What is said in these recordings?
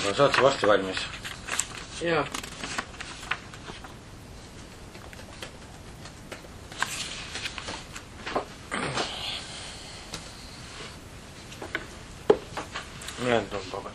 No saad sa varsti valmis? Jaa. Ülejäänud on paberit.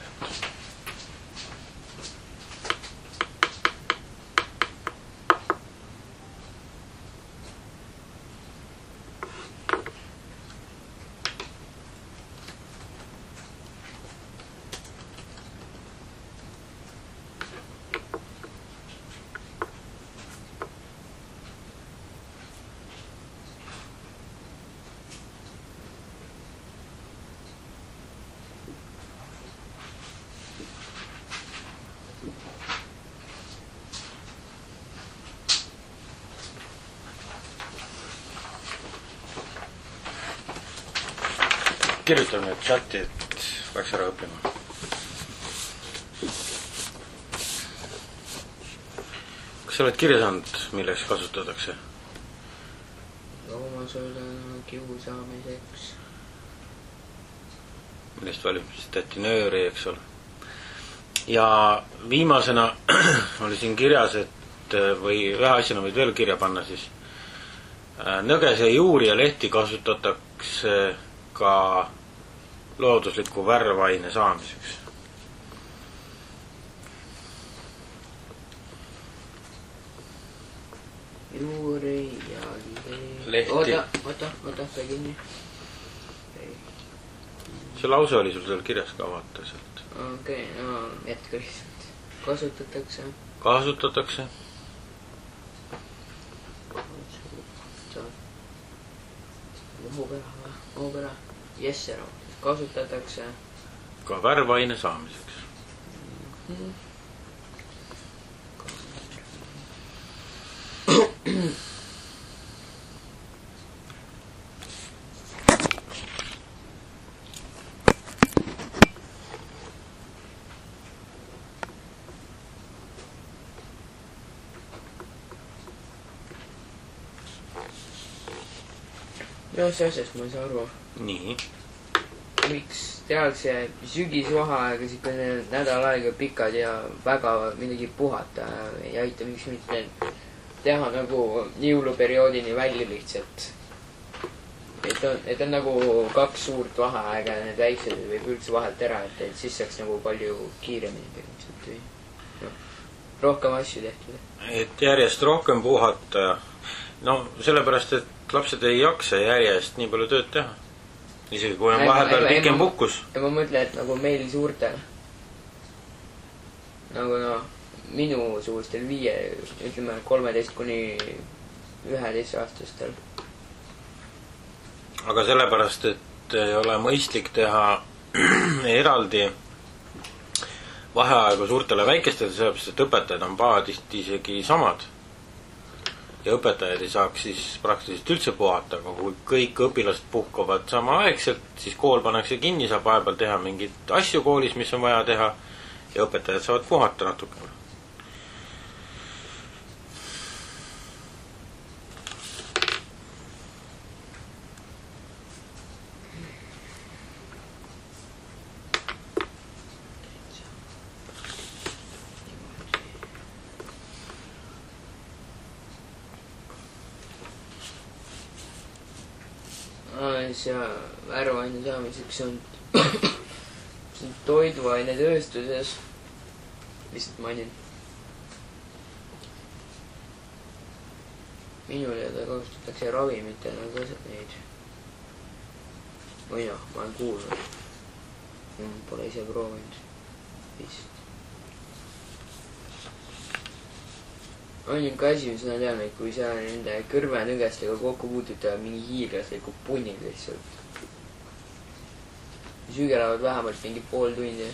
Kirjutan nüüd chati, et peaks ära õppima. Kas sa oled kirja saanud, milleks kasutatakse? Loomasööda kiusaamiseks. Millest valmistati nööri, eks ole. Ja viimasena oli siin kirjas, et või ühe asjana võid veel kirja panna siis. Nõgese juuri ja lehti kasutatakse ka loodusliku värvaine saamiseks. Juuri ja lehti. Oota, sai kinni. See lause oli sul seal kirjas ka, vaata sealt. Okei, no jätka lihtsalt. Kasutatakse. Muhupera. Jessero. Kasutatakse ka värvaine saamiseks. Ühes asjast ma ei saa aru. Nii. Miks tehakse sügisvaheaega siukene nädal aega pikad ja väga midagi puhata ei aita, miks mitte teha nagu jõuluperioodini välja lihtsalt. Et on nagu 2 suurt vaheaega ja need väiksed võib üldse vahelt ära, et siis saaks nagu palju kiiremini põhimõtteliselt või no, rohkem asju tehtud. Et järjest rohkem puhata. No sellepärast, et lapsed ei jaksa järjest nii palju tööd teha. Isegi kui on vahepeal pikem puhkus. Ja ma mõtlen, et nagu meil suurtel nagu no minu suurustel 13 kuni 11 aastastel. Aga sellepärast, et ei ole mõistlik teha eraldi vaheaegu suurtele väikestele, sellepärast, et õpetajad on pahatihti isegi samad. Ja õpetajad ei saaks siis praktiliselt üldse puhata, aga kui kõik õpilased puhkavad samaaegselt, siis kool pannakse kinni, saab vahepeal teha mingit asju koolis, mis on vaja teha ja õpetajad saavad puhata natuke. Ja värvaine saamiseks on toiduaine tööstuses vist mainin. Minule kasutatakse ravimitena ka neid. Või noh, ma olen kuulnud. Pole ise proovinud. Vist. On niisugune asi, mis ma tean, et kui sa nende kõrvenõgestega kokku puutud ja mingi hiirlaslikud punnid lihtsalt. Sügelavad vähemalt mingi pool tundi.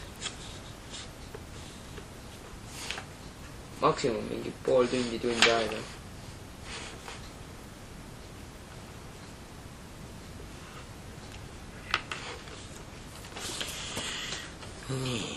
Maksimum mingi pool tundi aega. Nii.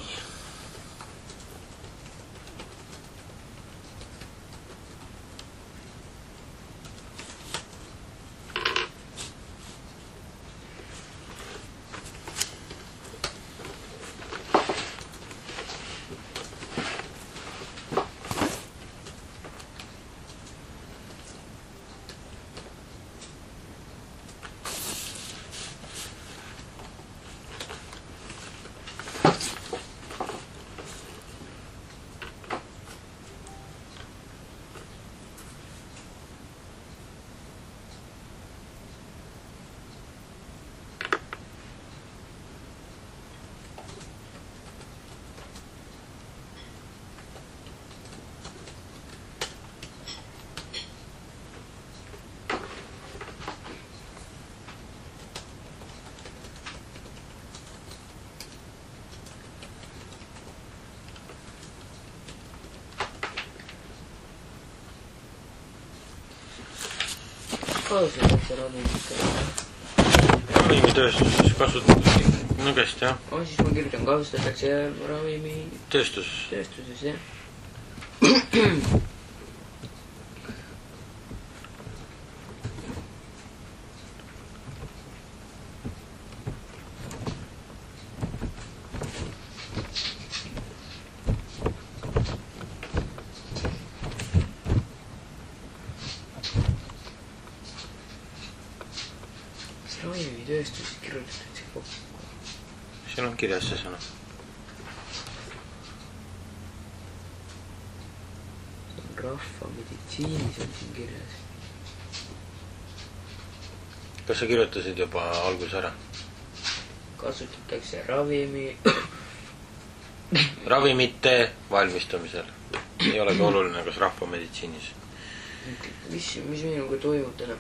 kasutatakse ravimit? Ravimitööstuses kasutatakse nõgest, jah. Siis ma kirjutan, kasutatakse tööstuses, jah. Ravimitööstuses kirjutatakse kokku. Siin on kirjas see sõna. Rahvameditsiinis on siin kirjas. Kas sa kirjutasid juba algus ära? Kasutatakse ravimite valmistamisel. Ei olegi oluline, kas rahvameditsiinis. Mis minuga toimub täna?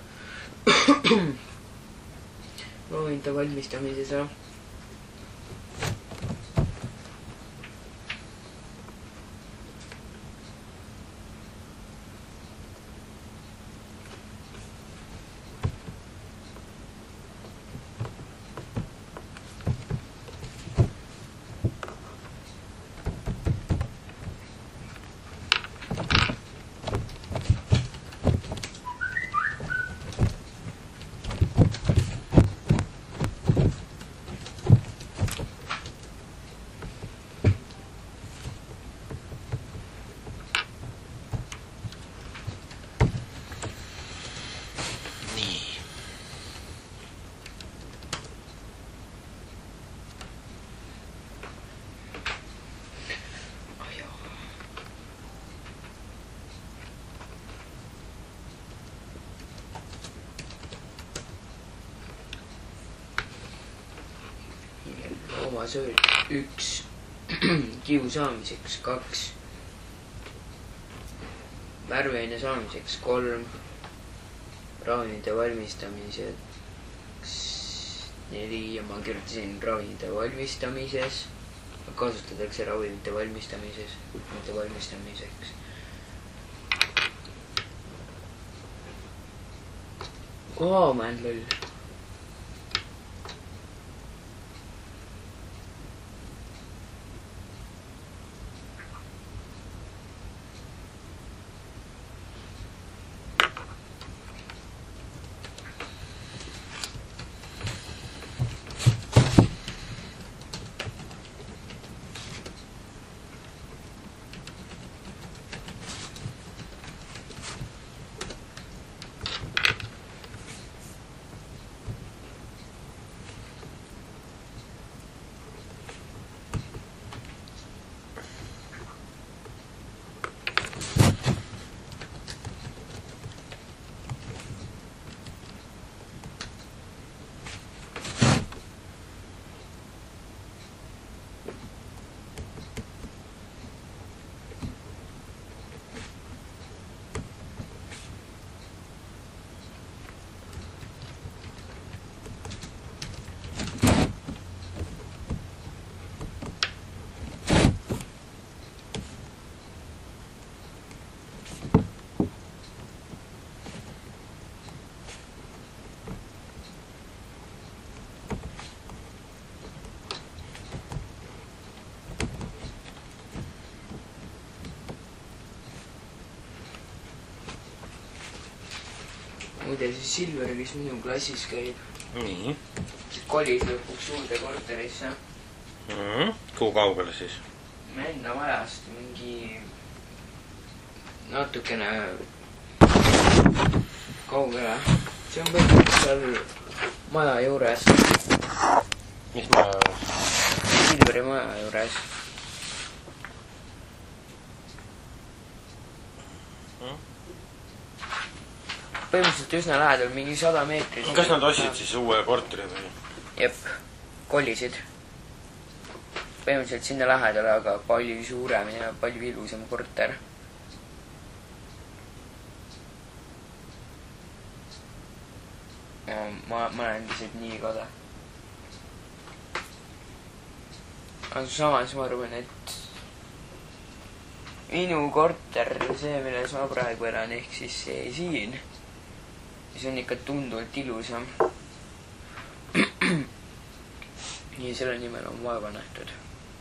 Ravimite valmistamises, jah. Loomasööl 1, kiusaamiseks 2, värveaine saamiseks 3, ravimite valmistamiseks 4 ja ma kirjutasin ravimite valmistamises. Kasutatakse ravimite valmistamises, mitte valmistamiseks. Ma olen loll. Muide, siis Silver, kes minu klassis käib. Nii. Kolis lõpuks suurde korterisse. Kuhu kaugele siis? Me enda majast mingi natukene kaugele. See on põhimõtteliselt seal maja juures. Mis maja juures? Silveri maja juures. Põhimõtteliselt üsna lähedal, mingi 100 meetrit. Kas nad ostsid siis uue korteri või? Jep, kolisid. Põhimõtteliselt sinna lähedale, aga palju suurem ja palju ilusam korter. Ma olen lihtsalt nii kade. Aga samas ma arvan, et minu korter, see, milles ma praegu elan, ehk siis see siin, see on ikka tunduvalt ilusam. Nii selle nimel on vaeva nähtud.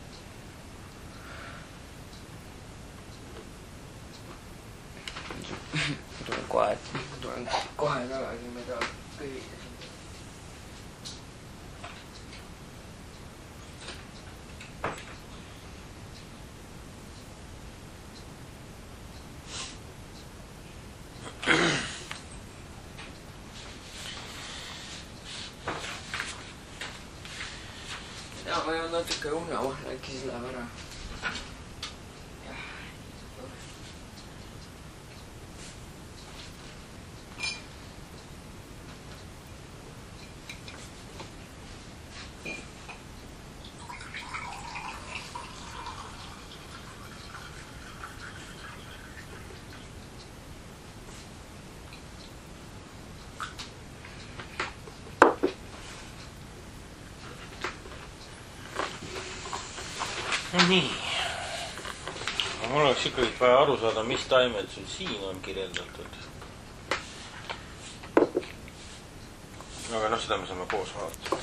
Tulen kohe tagasi, ma tahan kõivida siin. Ja, ma jõuan natuke unevahel, äkki siis läheb ära. No nii. Mul oleks ikkagi vaja aru saada, mis taimed sul siin on kirjeldatud. Aga seda me saame koos vaadata.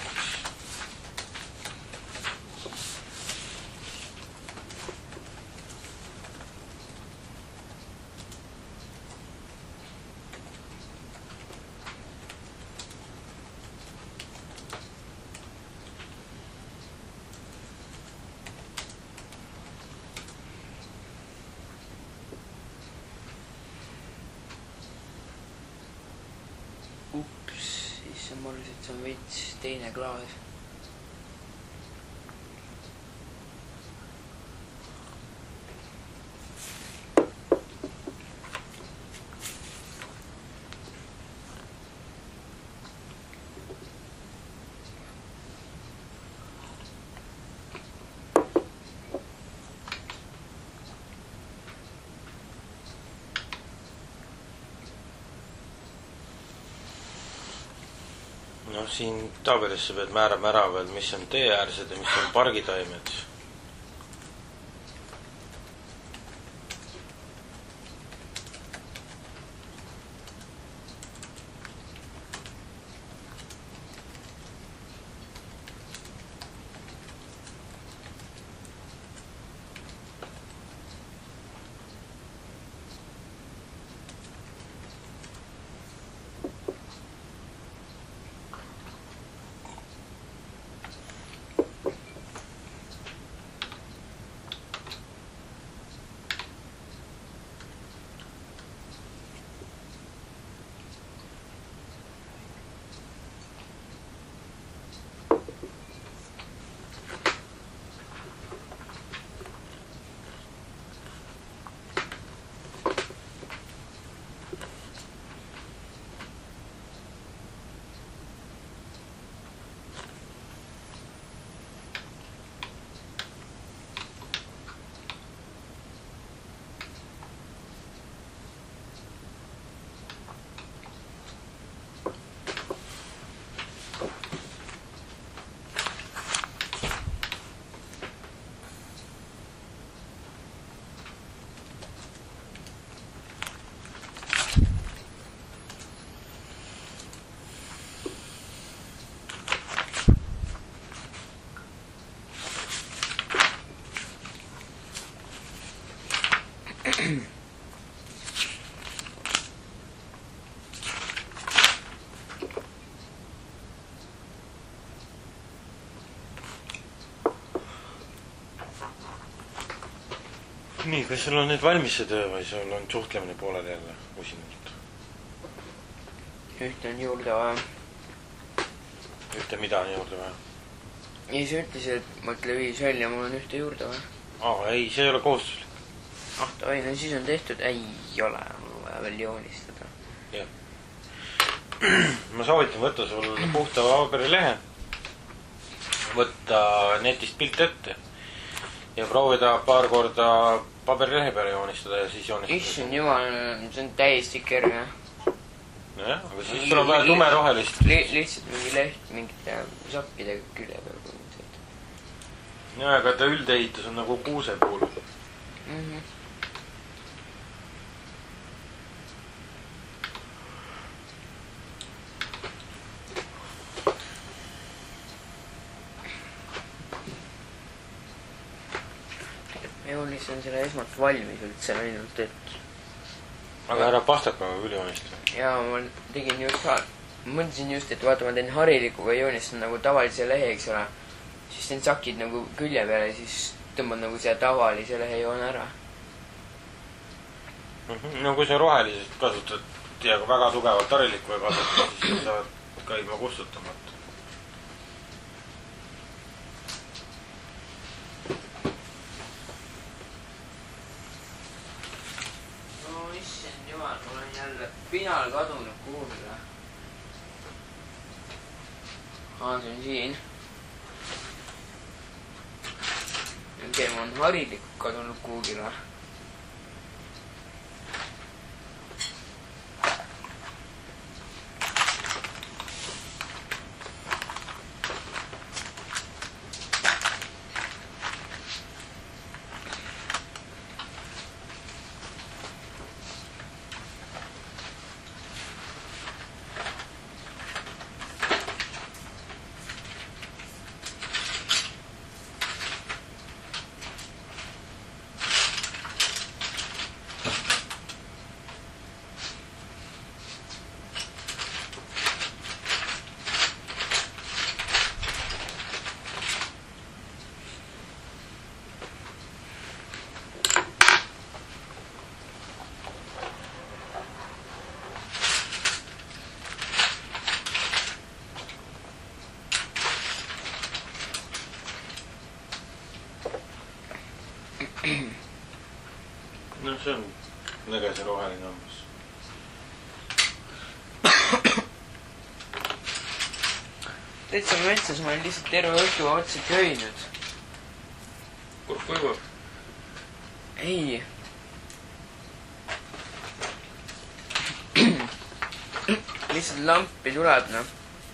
Mul lihtsalt on veits teine klaas. No siin tabelisse pead määrama ära veel, mis on teeäärsed ja mis on pargitaimed. Nii, kas sul on nüüd valmis see töö või sul on suhtlemine poolel jälle usinult? Ühte on juurde vaja. Ühte mida on juurde vaja? Ei, see ütles, et mõtle viis välja, mul on ühte juurde vaja. Ei, see ei ole kohustuslik. Davai, no siis on tehtud. Ei ole, mul on vaja veel joonistada. Jah. Ma soovitan võtta sul puhta paberilehe, võtta netist pilt ette ja proovida paar korda paberilehe peale joonistada ja siis joonistada. Issand jumal, see on täiesti kerge. Nojah, aga siis sul on vaja tumerohelist. Lihtsalt mingi leht mingite sappidega külje peal. Ja, aga ta üldehitus on nagu kuuse puhul. joonistan selle esmalt valmis üldse ainult, et aga ära pastakaga küll joonista. jaa, ma tegin just, mõtlesin just, et vaata, ma teen harilikuga joonistan nagu tavalise lehe, eks ole, siis teen sakid nagu külje peale, siis tõmbad nagu selle tavalise lehe joone ära. No kui sa rohelisest kasutad ja väga tugevat harilikku ei kasuta, siis sa saad ka ilma kustutamata. No issand jumal, mul on jälle pinal kadunud kuhugi. See on siin. Okei, ma on harilikult kadunud kuhugi. No see on nägese roheline hammas. Täitsa metsas ma olen lihtsalt terve õhtu otsa köinud. Kurb kuivab? Ei. Lihtsalt lampi tuleb, noh.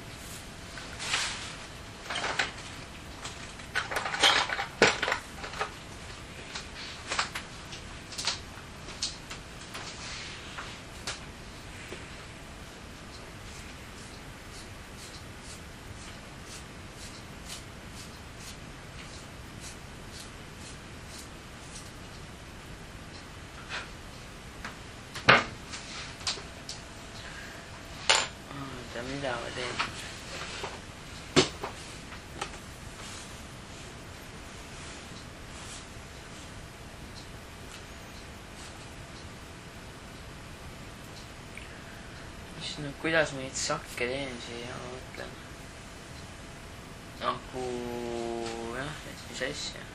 Mida ma teen? No, kuidas ma neid sakke teen siia, ma mõtlen. Nagu, jah, et mis asja.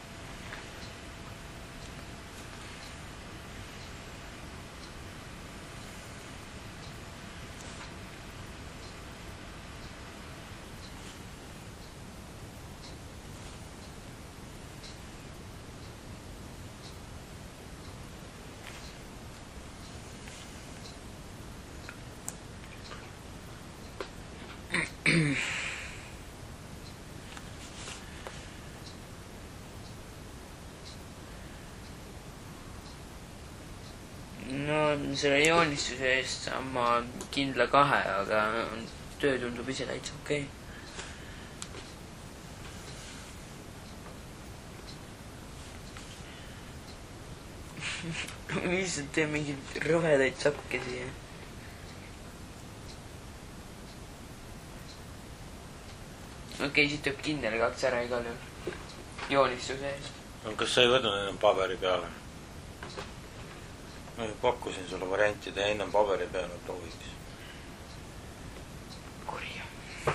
No selle joonistuse eest saan ma kindla 2, aga töö tundub ise täitsa okei. Lihtsalt teen mingeid rõvedaid sakke siia. Okei, siit tuleb kindel 2 ära igal juhul. Joonistuse eest. Kas sa ei võtnud ennem paberi peale? Ma pakkusin sulle variantide ja ennem paberi peale prooviks. Kurja.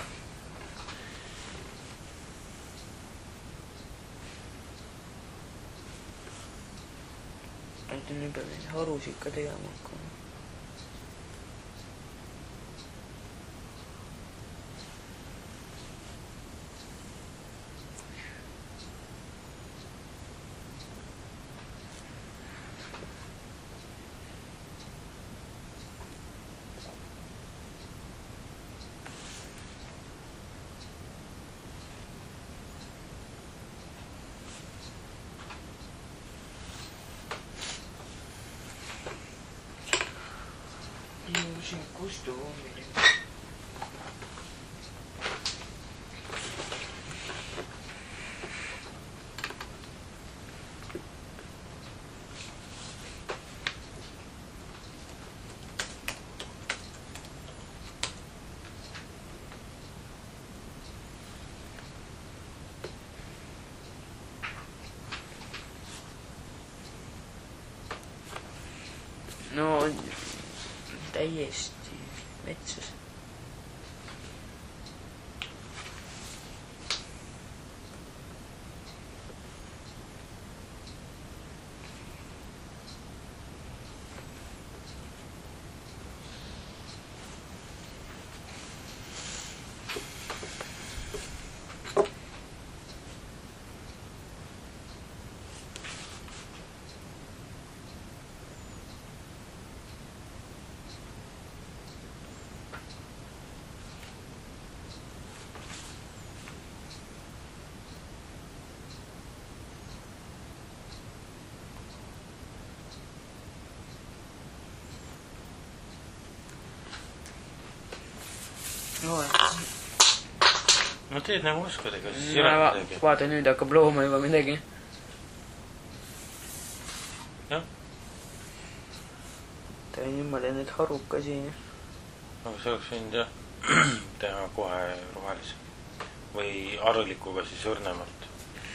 Nüüd peab neid harusid ka tegema hakkama. Siin kustu hommini. no täiesti metsas. No teed nagu oskad, ega siis ei ole ole midagi. Vaata, nüüd hakkab looma juba midagi. Jah. Ta on niimoodi nüüd harukasi. Aga see oleks võinud jah teha kohe rohelise. Või arlikuga siis õrnemalt.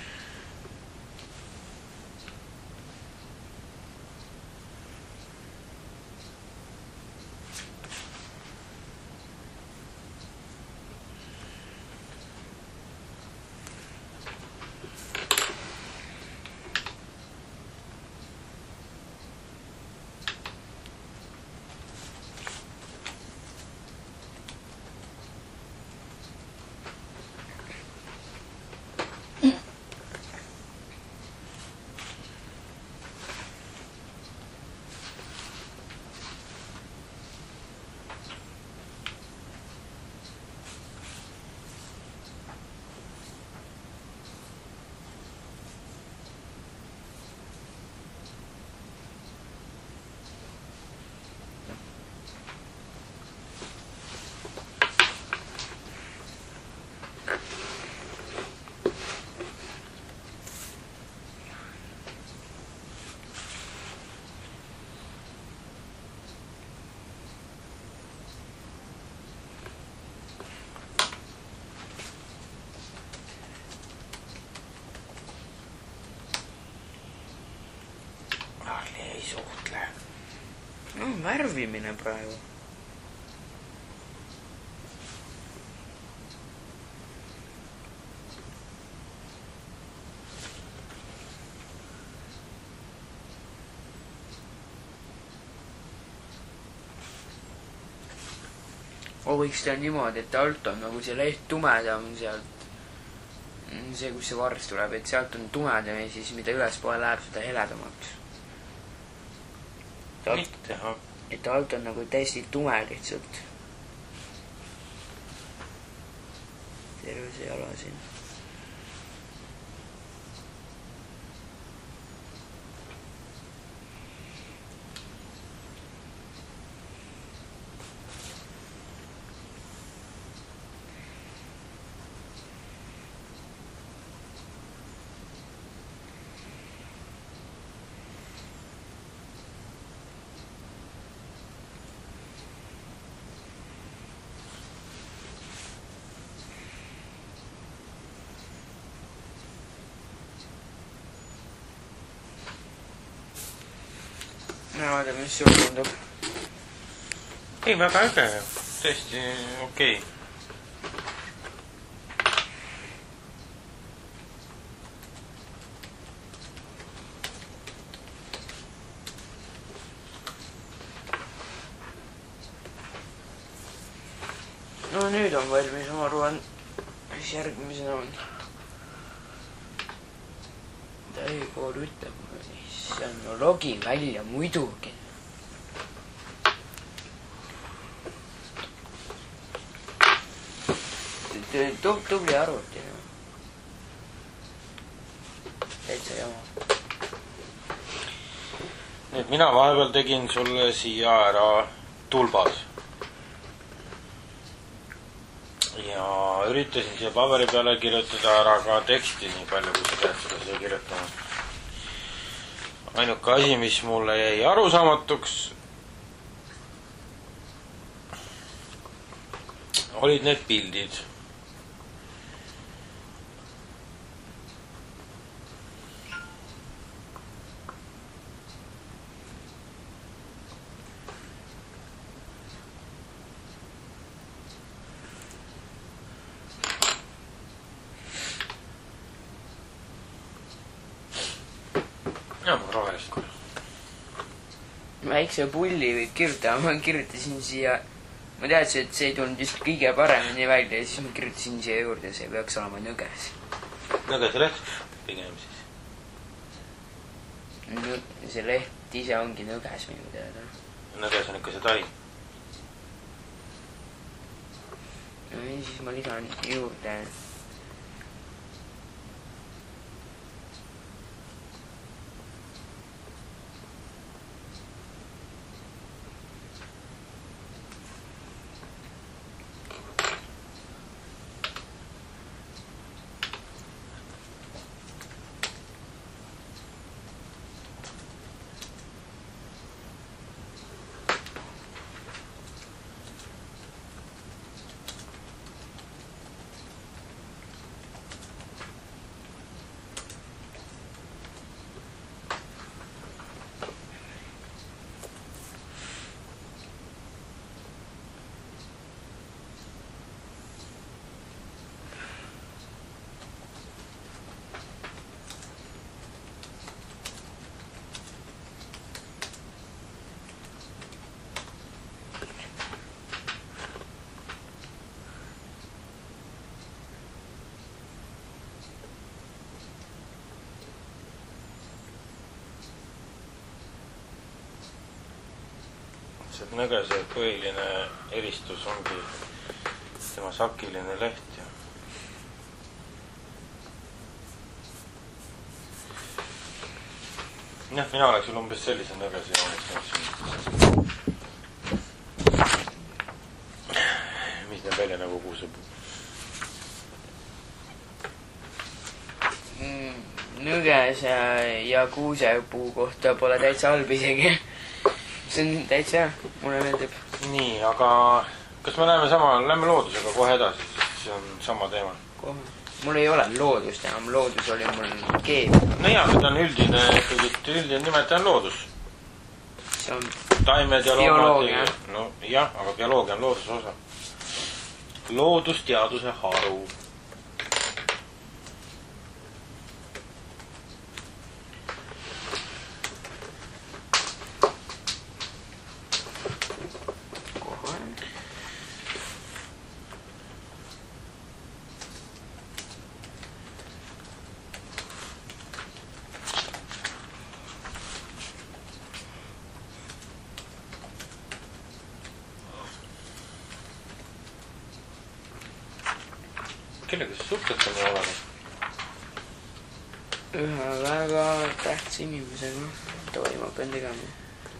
Suhtle. No värvimine praegu. Võiks teha niimoodi, et alt on nagu see leht tumedam sealt. See, kus see vars tuleb, et sealt on tumedam ja siis mida ülespoole läheb, seda heledamaks. Et alt on nagu täiesti tume lihtsalt. Terve see jala siin. No vaata, mis sul tundub. Ei, väga äge. Tõesti okei. No nüüd on valmis, ma arvan, mis järgmisena on. Täikool ütleb mulle siis. See on no logi välja muidugi. Tubli arvuti. Täitsa jama. Nii et mina vahepeal tegin sulle siia ära tulbad. Ja üritasin siia paberi peale kirjutada ära ka teksti nii palju, kui sa pead seda siia kirjutama. Ainuke asi, mis mulle jäi arusaamatuks, olid need pildid. ja ma rohelist korra. Väikse pulli võib kirjutada, ma kirjutasin siia. Ma teadsin, et see ei tulnud just kõige paremini välja ja siis ma kirjutasin siia juurde, see peaks olema nõges. Nõgese leht pigem siis. See leht ise ongi nõges minu teada. Nõges on ikka see tai. No ja siis ma lisan juurde. Nõgese põhiline eristus ongi tema sakiline leht ja jah, mina oleks sul umbes sellise nõgese joonistanud. Mis näeb välja nagu kuusepuu? Nõgese ja kuusepuu kohta pole täitsa halb isegi. See on täitsa hea, mulle meeldib. Nii, aga kas me lähme loodusega kohe edasi, sest see on sama teema? Kohe. Mul ei ole loodust enam, loodus oli mul keem. No jaa, seda on üldine nimetaja on loodus. See on taimed ja bioloogia. No jah, aga bioloogia on looduse osa. Loodusteaduse haru. Kellega sa suhtletamine olema? Ühe väga tähtsa inimesega. Toi, ma pean tegema.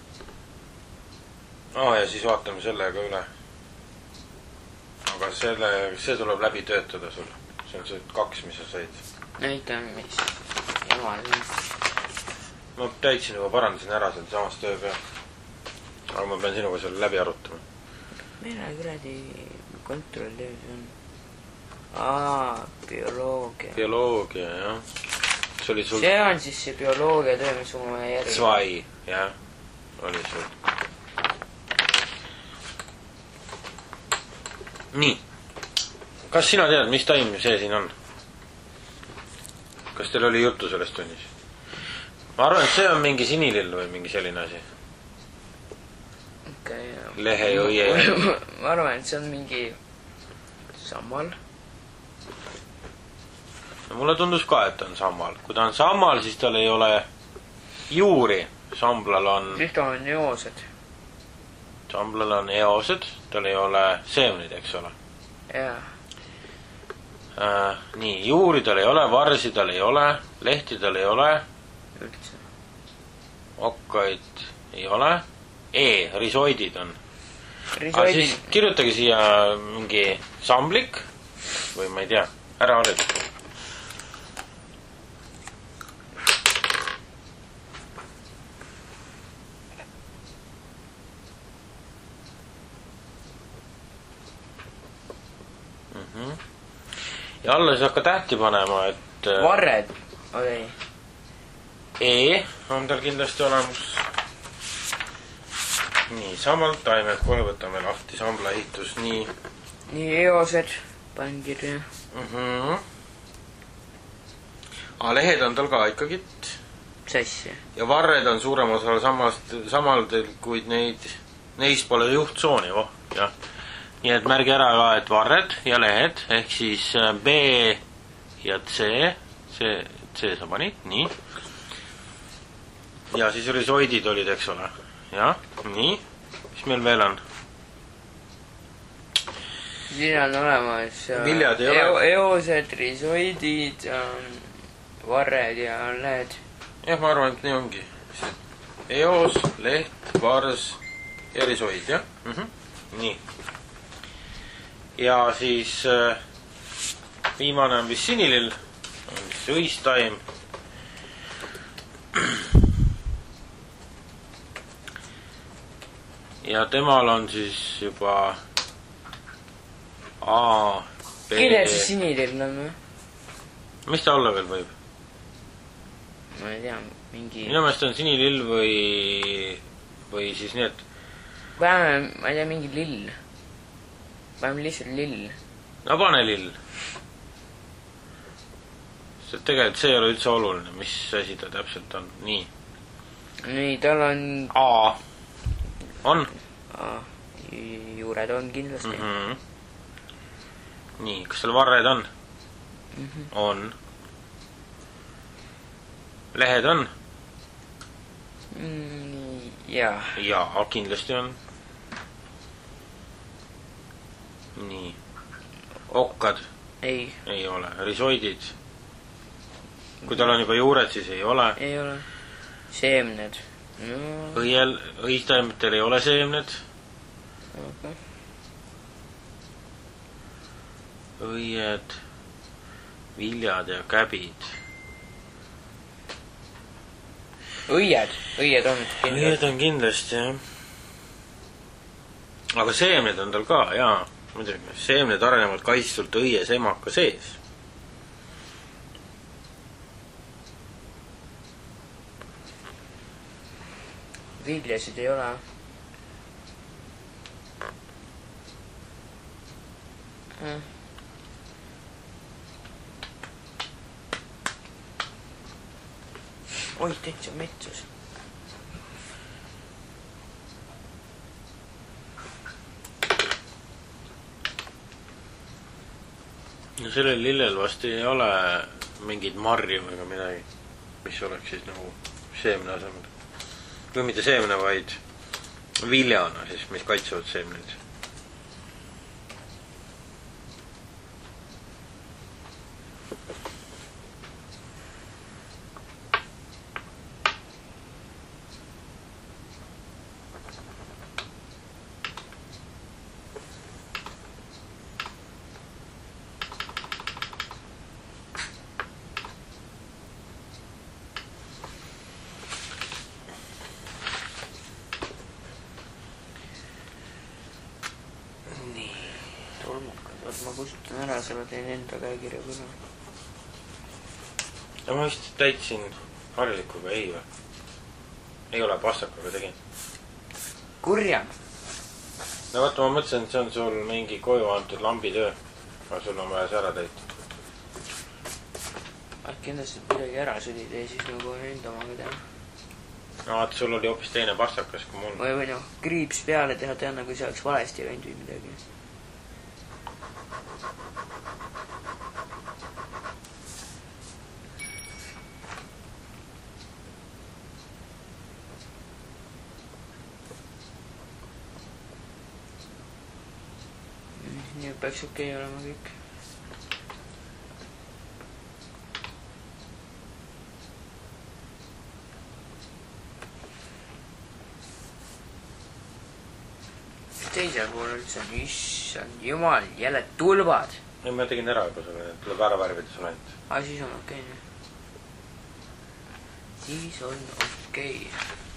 Ja siis vaatame sellega üle. Aga see tuleb läbi töötada sul. See on see 2, mis sa said. Näita, mis jama see on. Ma täitsin juba parandasin ära seal samas töö peal. Aga ma pean sinuga selle läbi arutama. Mille kuradi kontrolltöö see on? Bioloogia. Bioloogia, jah. See on siis see bioloogia töö, mis ma järgi. Zwei, jah. Oli sul. Nii. Kas sina tead, mis taim see siin on? Kas teil oli juttu sellest tunnis? Ma arvan, et see on mingi sinilill või mingi selline asi. Okei. Lehe ja õie. Ma arvan, et see on mingi sammal. No, mulle tundus ka, et on sammal. Kui ta on sammal, siis tal ei ole juuri. Samblal on... Siis ta on eosed. Samblal on eosed. Tal ei ole seemnid, eks ole. Jaa. Nii, juuri tal ei ole, varsi tal ei ole, lehti tal ei ole. Üldse. Okkaid ei ole. Risoidid on. Risoidid. Aga siis kirjutage siia mingi samblik. Või ma ei tea. Ära harjuda. Ja alla siis hakka tähti panema, et... Varred oli. On tal kindlasti olemas. Nii, samalt taimed, kohe võtame lahti sambla ehitus, nii. Nii, eosed, panen kirja. Lehed on tal ka ikkagit. Sassi. ja varred on suurem osa samadel, kuid neist pole juhtsooni, jah. Nii et märgi ära ka, et varred ja lehed, ehk siis B ja C sa panid, nii. Ja siis risoidid olid, eks ole. Jah, nii. Mis meil veel on? Siin on olemas viljad ei ole. Eosed, risoidid, varred ja lehed. Jah, ma arvan, et nii ongi. Eos, leht, vars ja risoid, jah? Nii. Ja siis viimane on vist sinilill, on vist õistaim. Ja temal on siis juba A, B. Kelle see sinilill on või? Mis ta olla veel võib? Ma ei tea, mingi... Minu meelest on sinilill või siis nii, et... Paneme, ma ei tea, mingi lill. Paneme lihtsalt lill. No pane lill. Sest tegelikult see ei ole üldse oluline, mis asi ta täpselt on. Nii. Nii, tal on... A. On? A. Juured on kindlasti. Nii, kas seal varred on? On. Lehed on? Jaa. Jaa, kindlasti on. Nii. Okkad? Ei. Ei ole. Risoidid? Kui tal on juba juured, siis ei ole. Ei ole. Seemned. Õistaimetel ei ole seemned. Õied, viljad ja käbid. Õied on kindlasti. Õied on kindlasti, jah. Aga seemned on tal ka, jaa. Muidugi, seemned arenevad kaitstult õies emaka sees. Viljasid ei ole. Oi, täitsa metsas. No sellel lillel vast ei ole mingid marju ega midagi, mis oleks siis nagu seemne asemel. Või mitte seemne, vaid viljana siis, mis kaitsevad seemneid. Ma kustutan ära, selle teen enda käekirja küll. Ja ma vist täitsin harjalikuga ei või? Ei ole, pastakaga tegin. Kurjam. No vaata, ma mõtlesin, et see on sul mingi koju antud lambitöö. Aga sul on vaja see ära täita. Äkki endast midagi ära sõdid ja siis nagu enda omaga teha. No vaata, sul oli hoopis teine pastakas kui mul. Või noh, kriips peale teha, nagu see oleks valesti läinud või midagi. Nii peaks okei olema kõik. Teisel pool üldse on, issand jumal, jälle tulvad. Ei, ma tegin ära juba sulle, tuleb ära värvida sulle ainult. Siis on okei. Siis on okei.